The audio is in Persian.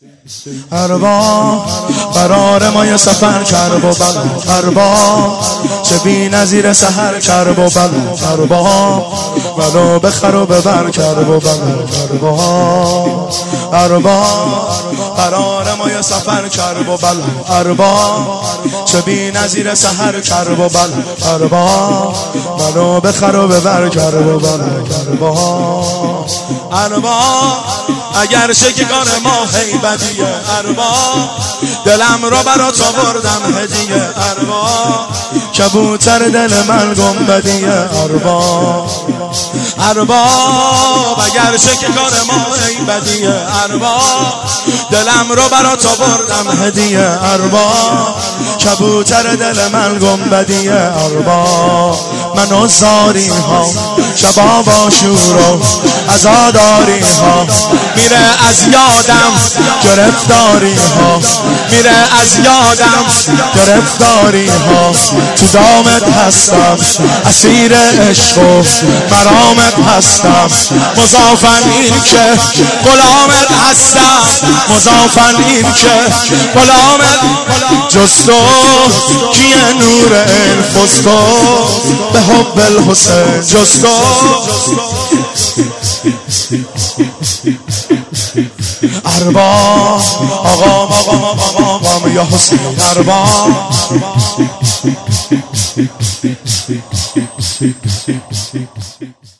ارباب قرار ما یه سفر کرب و بلا، ارباب چه بی نظیر سحر کرب و بلا، ارباب ولو بخر و ببر کرب و بلا، ارباب قرار ما یه سفر کرب و بلا، ارباب چه بی نظیر سحر کرب و بلا، ارباب ولو بخر و ببر کرب و بلا، ارباب اگر شکار ما هیبتیه، ارباب دلم رو برات آوردم هدیه، ارباب کبوتر دل من گنبدیه، ارباب اگر شکار ما هیبتیه، ارباب دلم رو برات آوردم هدیه، ارباب کبوتر دل من گنبدیه، ارباب منو زاری ها شباب آشورا عزاداری ها میره از یادم گرفتاری ها، میره از یادم گرفتاری ها، تو دامت هستم اسیر عشق و مرامت هستم، مضافن این که غلامت هستم، مضافن این که غلامت جز تو کیه نور الفستو به حب الحسین جز تو، ارباب آقام یا حسین، ارباب